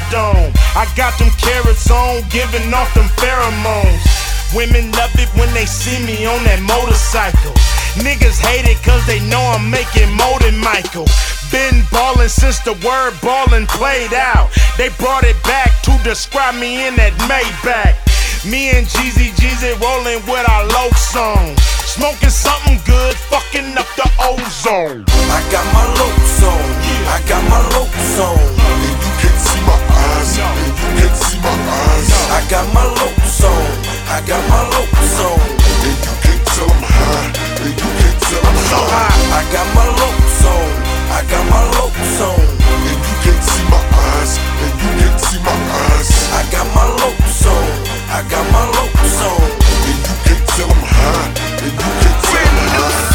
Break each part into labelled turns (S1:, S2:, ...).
S1: dome. I got them carrots on, giving off them pheromones. Women love it when they see me on that motorcycle. Niggas hate it cause they know I'm making more than Michael. Been ballin' since the word ballin' played out. They brought it back to describe me in that Maybach. Me and Jeezy rollin' with our low song. Smoking something good, fucking up the ozone.
S2: I got my lopes on, I got my lopes on. And you can't see my eyes, and you can't see my eyes. I got my lopes on, I got my lopes on. And you can't tell I'm high, and you can't tell I'm so high. I got my lopes on, I got my lopes on. And you can't see my eyes, and you can't see my eyes. I got my lopes on, I got my lopes on. And you can't tell I'm high, and you can't tell I'm high.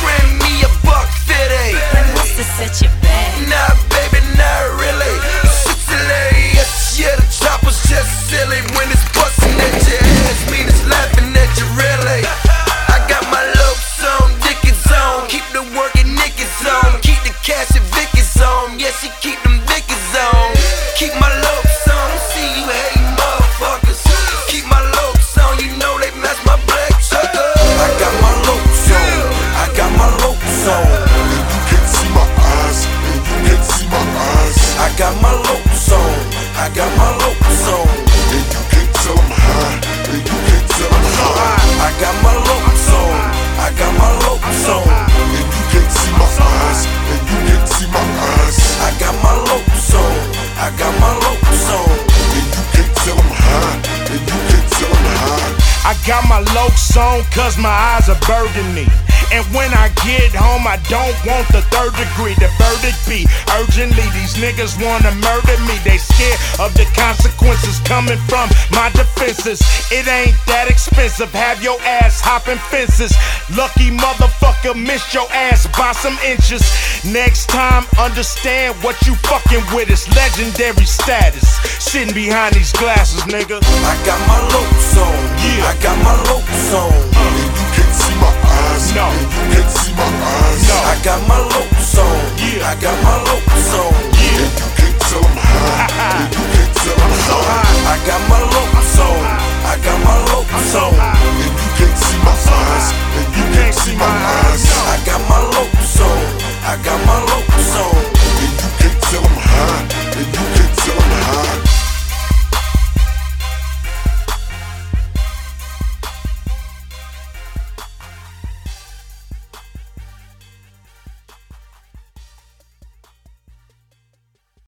S3: To set you back.
S2: Nah, baby, not really. Shit's hilarious. Yeah, the chopper's just silly. When it's bustin' at your ass, mean it's laughing at you, really. I got my lopes on, Dickies on. Keep the working niggas on. Keep the cash and Vicky's on. Yeah, she keep them Vicky's on. Keep my lopes on. See you hating motherfuckers. Keep my lopes on. You know they match my black sugar. I got my lopes on. I got my lopes on. I got my lopes on, I got my lopes on. And you can't tell I'm high, and you can't tell I'm high. I got my lopes on, I got my lopes on. And you can't see my eyes, and you can't see my eyes. I got my lopes on, I got my lopes on. And you can't tell I'm high, and you can't tell I'm high.
S1: I got my lopes on cause my eyes are burgundy. And when I get home, I don't want the third degree. The verdict be urgently, these niggas wanna murder me. They scared of the consequences coming from my defenses. It ain't that expensive, have your ass hopping fences. Lucky motherfucker, missed your ass by some inches. Next time, understand what you fucking with is legendary status. Sitting behind these glasses, nigga.
S2: I got my lopes on,
S1: yeah.
S2: I got my lopes on. And you can't see my eyes,
S1: no.
S2: You can't see my eyes.
S1: No.
S2: I got my lopes on,
S1: yeah.
S2: I got my lopes on.
S1: Yeah.
S2: And you can't tell I'm high, and you can't tell I'm so high. I got my lopes on, I got my lopes on. And you can't see my eyes.